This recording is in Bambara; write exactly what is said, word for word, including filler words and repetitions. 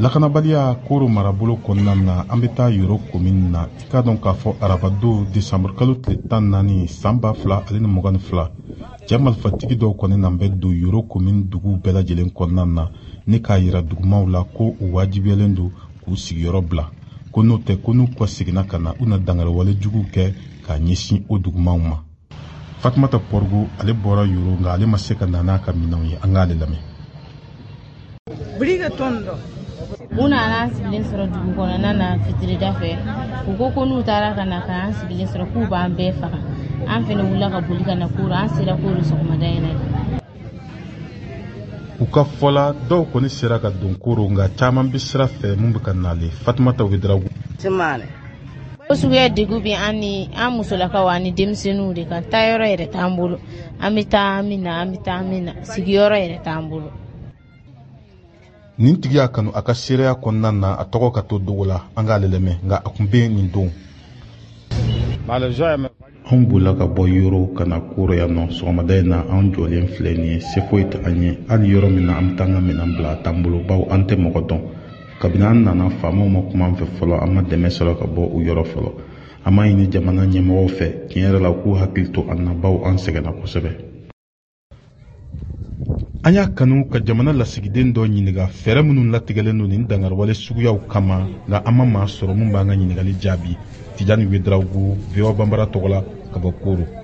Lakanabaliya koro marabolo kɔnɔna na an bɛ taa yoro komini na i k'a dɔn k'a fɔ arabadon desanburu kalo tile tan naani san ba fila ale ni mugan ni fila cɛ marifatigi dɔw kɔni na bɛ don yoro komini dugu bɛɛ lajɛlen kɔnɔna na ni k'a yira dugumaw la ko u wajibiyalen don k'u sigiyɔrɔ bila ko n'o tɛ ko n'u kɔ seginna ka na u na dangarewale juguw kɛ k'a ɲɛsin o dugumaw ma. Fatumata Pɔrigo ale bɔra yoro nka ale ma se ka na n'a ka minɛnw ye, an k'ale lamɛn. Una an sigilen sɔrɔ dugu kɔnɔna na fitirida fɛ u ko ko n'u taara ka na ka an sigilen sɔrɔ k'u b'an bɛɛ faga an fɛnɛ wulila ka boli ka na koro an sera koro sɔgɔmada in na. U ka fɔla dɔw kɔni sera ka don koro nka caman bɛ sira fɛ mun bɛ ka nale. Fatumata Wederawogo o suguya degun bɛ an ni an musolakaw ani denmisɛnninw de kan taayɔrɔ yɛrɛ t'an bolo an bɛ taa an bɛ na an bɛ taa an bɛ na sigiyɔrɔ yɛrɛ t'an bolo. Nin tigi y'a kanu a ka seereya kɔnɔna na a tɔgɔ ka to dogo la, an k'ale lamɛn nka a kun bɛ nin don. Anw bolila ka bɔ yoro ka na koro yan nɔ sɔgɔmada in na an jɔlen filɛ nin ye se foyi tɛ an ye hali yɔrɔ min na an bɛ taa an ka minɛn bila a t'an bolo bawo an tɛ mɔgɔ dɔn. Kabini an nana faamaw ma kuma an fɛ fɔlɔ an ma dɛmɛ sɔrɔ ka bɔ u yɔrɔ fɔlɔ. An m'a ɲini jamana ɲɛmɔgɔw fɛ tiɲɛ yɛrɛ la k'u hakili to an na bawo an sɛgɛnna kosɛbɛ. An y'a kanu ka jamana lasigiden dɔ ɲininka fɛɛrɛ minnu latigɛlen don nin dangarewale suguyaw kama nka an ma maa sɔrɔ mun b'an ka ɲininkali jaabi. Tijani Wederawogo, V O A Banbara tɔgɔ la ka bɔ Koro.